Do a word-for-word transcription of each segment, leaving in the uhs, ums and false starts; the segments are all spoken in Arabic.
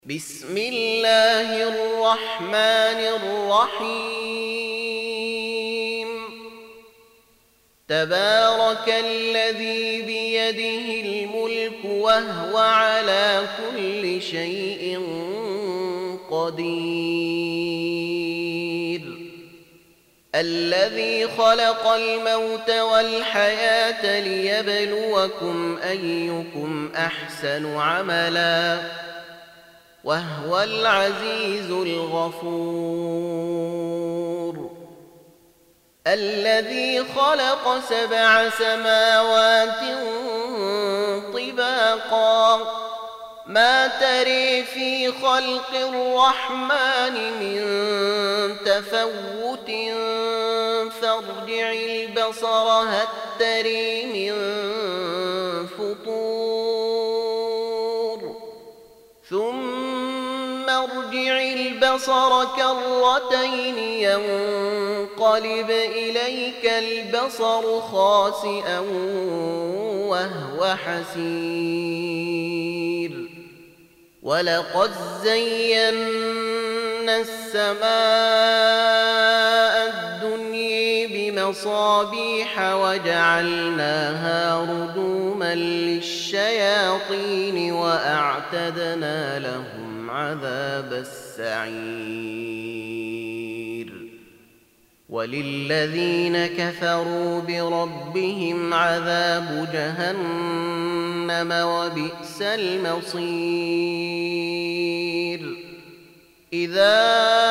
بسم الله الرحمن الرحيم. تبارك الذي بيده الملك وهو على كل شيء قدير. الذي خلق الموت والحياة ليبلوكم أيكم أحسن عملا وهو العزيز الغفور. الذي خلق سبع سماوات طباقا ما تري في خلق الرحمن من تفوت فارجع البصر هل تري من فطور ثم ارجع البصر كرتين ينقلب إليك البصر خاسئا وهو حسير. ولقد زينا السماء الدنيا بمصابيح وجعلناها رجوما للشياطين وأعتدنا لهم عذاب السعير. وللذين كفروا بربهم عذاب جهنم وبئس المصير. إذا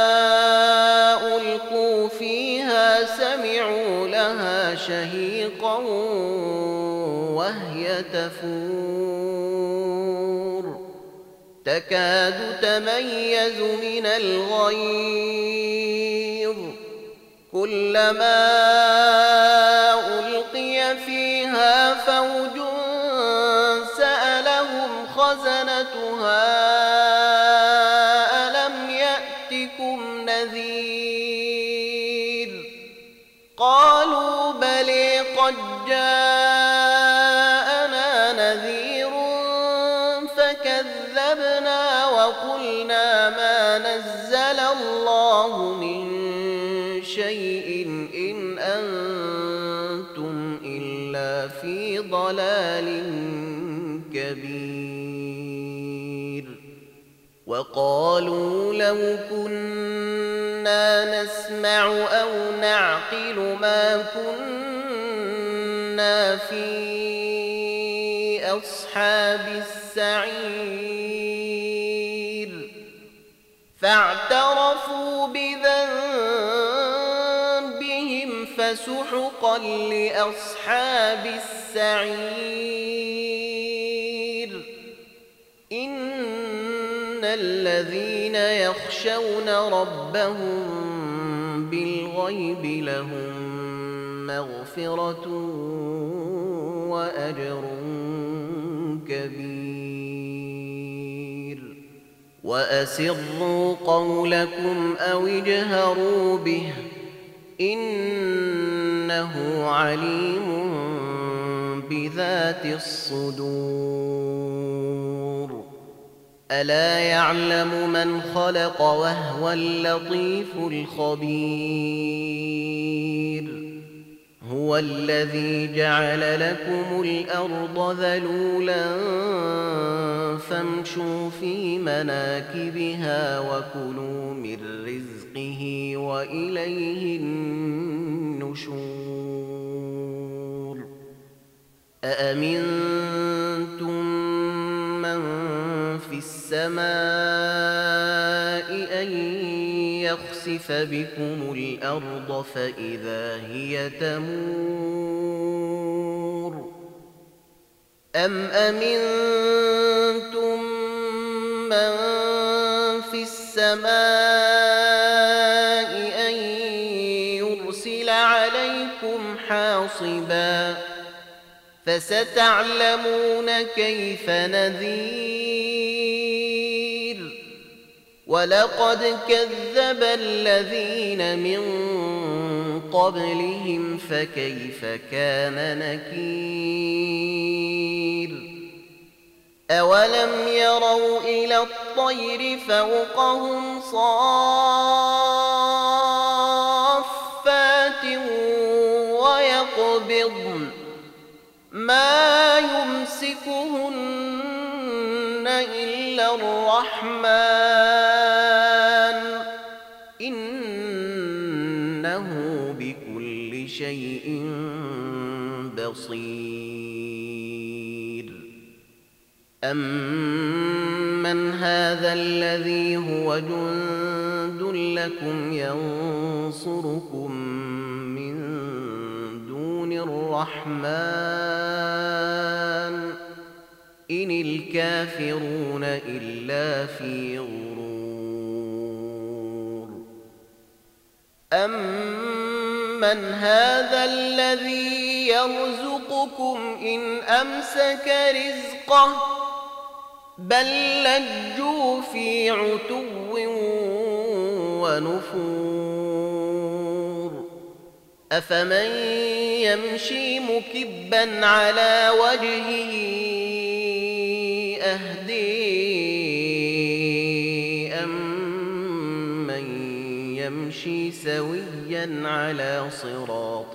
ألقوا فيها سمعوا لها شهيقا وهي تفور تكاد تميز من الغيظ كلما ألقي فيها فوج سألهم خزنتها ألم يأتكم نذير قالوا بلى قد جاءنا نذير فكذبنا وقلنا ما نزل الله من شيء إن أنتم إلا في ضلال كبير. وقالوا لو كنا نسمع أو نعقل ما كنا في أصحاب السعير فاعترفوا بذنبهم فسحقا لأصحاب السعير. إن الذين يخشون ربهم بالغيب لهم مغفرة وأجر كبير. وأسروا قولكم أو اجهروا به إنه عليم بذات الصدور. ألا يعلم من خلق وهو اللطيف الخبير. هو الذي جعل لكم الأرض ذلولا فامشوا في مناكبها وكلوا من رزقه وإليه النشور. أأمنتم من في السماء أن يخسف بكم الأرض فإذا هي تمور أم أمنتم من في السماء أن يرسل عليكم حاصبا فستعلمون كيف نذير. ولقد كذب الذين من قبلهم فكيف كان نكير. أولم يروا إلى الطير فوقهم صافات ويقبضن ما يمسكهن إلا الرحمن إنه بكل شيء بصير أمن هذا الذي هو جند لكم ينصركم من دون الرحمن إن الكافرون إلا في غرور أمن هذا الذي يرزقكم إن أمسك رزقه بل لجوا في عتو ونفور أفمن يمشي مكبا على وجهه أهدي أمن يمشي سويا على صراط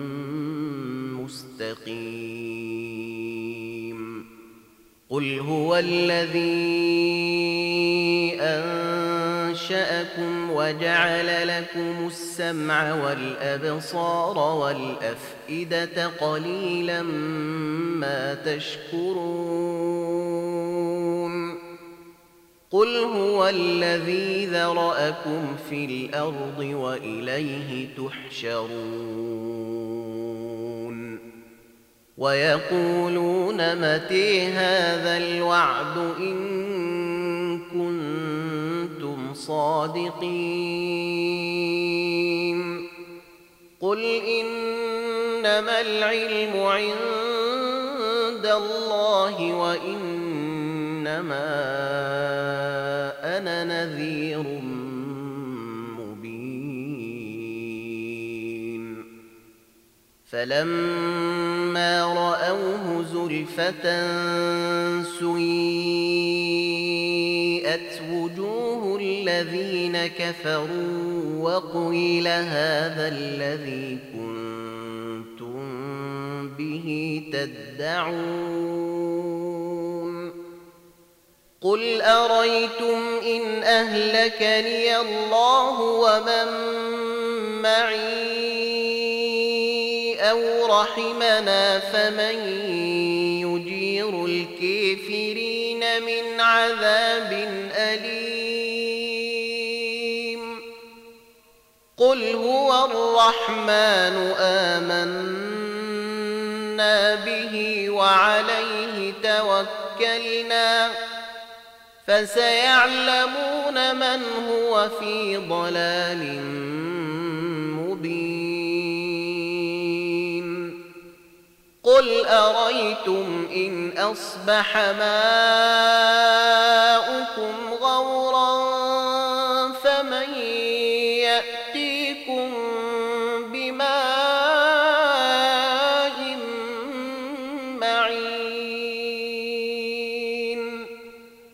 مستقيم قل هو الذي أنشأكم وجعل لكم السمع والأبصار والأفئدة قليلا ما تشكرون قل هو الذي ذرأكم في الأرض وإليه تحشرون ويقولون متى هذا الوعد إن كنتم صادقين قل إنما العلم عند الله وإنما أنا نذير مبين فلما رأوه زلفة سيئت وجوه الذين كفروا وقيل هذا الذي كنتم به تدعون قل أريتم إن أهلكني الله ومن معي أو رحمنا فمن يجير الكافرين من عذاب أليم قل هو الرحمن آمنا به وعليه توكلنا فسيعلمون من هو في ضلال مبين قل أريتم إن أصبح ماؤكم غورا فمن يأتيكم